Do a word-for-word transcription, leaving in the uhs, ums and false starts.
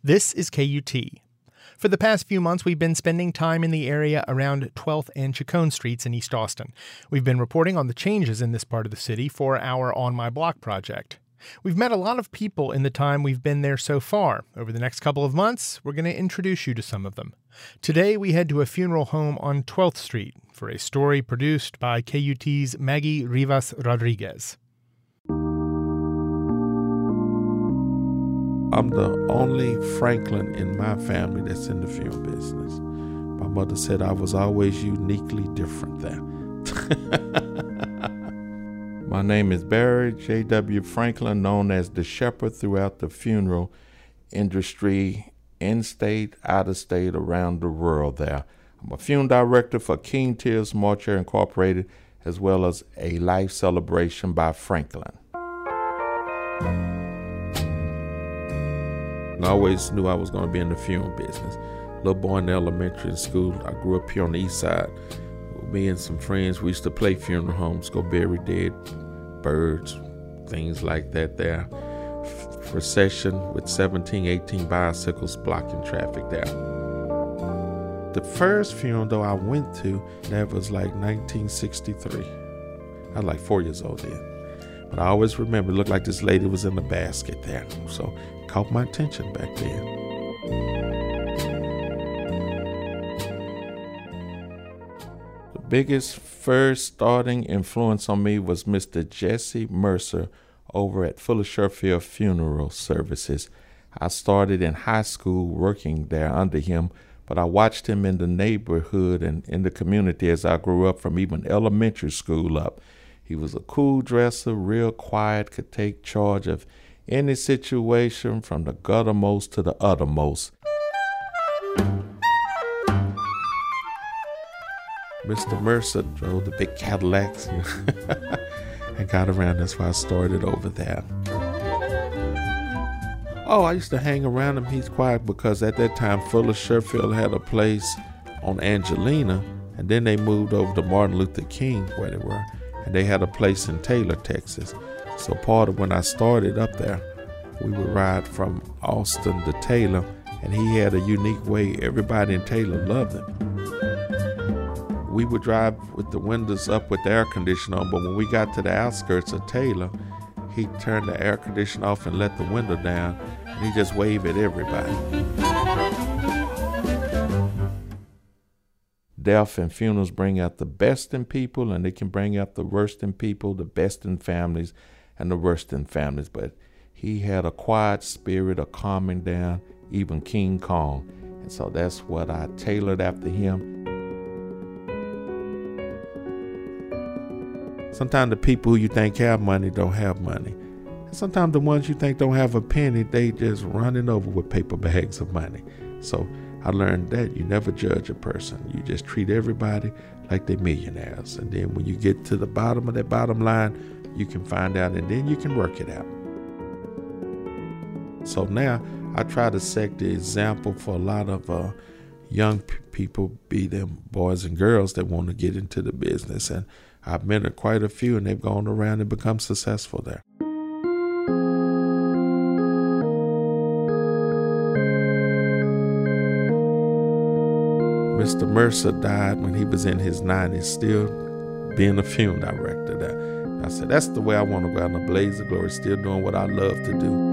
This is K U T. For the past few months, we've been spending time in the area around twelfth and Chacon Streets in East Austin. We've been reporting on the changes in this part of the city for our On My Block project. We've met a lot of people in the time we've been there so far. Over the next couple of months, we're going to introduce you to some of them. Today, we head to a funeral home on twelfth Street for a story produced by K U T's Maggie Rivas Rodriguez. I'm the only Franklin in my family that's in the funeral business. My mother said I was always uniquely different there. My name is Barry J W. Franklin, known as the Shepherd throughout the funeral industry, in-state, out-of-state, around the world there. I'm a funeral director for King Tears Mortuary Incorporated, as well as a life celebration by Franklin. I always knew I was going to be in the funeral business. Little boy in elementary school, I grew up here on the east side. Me and some friends, we used to play funeral homes, go bury dead birds, things like that there. F- procession with seventeen, eighteen bicycles blocking traffic there. The first funeral, though, I went to, that was like nineteen sixty-three. I was like four years old then. But I always remember, it looked like this lady was in the basket there. So it caught my attention back then. The biggest first starting influence on me was Mister Jesse Mercer over at Fuller Sherfield Funeral Services. I started in high school working there under him, but I watched him in the neighborhood and in the community as I grew up from even elementary school up. He was a cool dresser, real quiet, could take charge of any situation from the guttermost to the uttermost. Mister Mercer drove the big Cadillacs and got around. That's why I started over there. Oh, I used to hang around him. He's quiet because at that time, Fuller Sherfield had a place on Angelina, and then they moved over to Martin Luther King where they were. And they had a place in Taylor, Texas. So part of when I started up there, we would ride from Austin to Taylor, and he had a unique way. Everybody in Taylor loved him. We would drive with the windows up with the air conditioner on, but when we got to the outskirts of Taylor, he turned the air conditioner off and let the window down, and he just waved at everybody. Death and funerals bring out the best in people, and they can bring out the worst in people, the best in families, and the worst in families. But he had a quiet spirit, a calming down, even King Kong. And so that's what I tailored after him. Sometimes the people who you think have money don't have money. And sometimes the ones you think don't have a penny, they just running over with paper bags of money. So I learned that you never judge a person. You just treat everybody like they're millionaires. And then when you get to the bottom of that bottom line, you can find out, and then you can work it out. So now I try to set the example for a lot of uh, young p- people, be them boys and girls that want to get into the business. And I've met quite a few, and they've gone around and become successful there. Mister Mercer died when he was in his nineties, still being a funeral director there. I said, that's the way I want to go out in a blaze of glory, still doing what I love to do.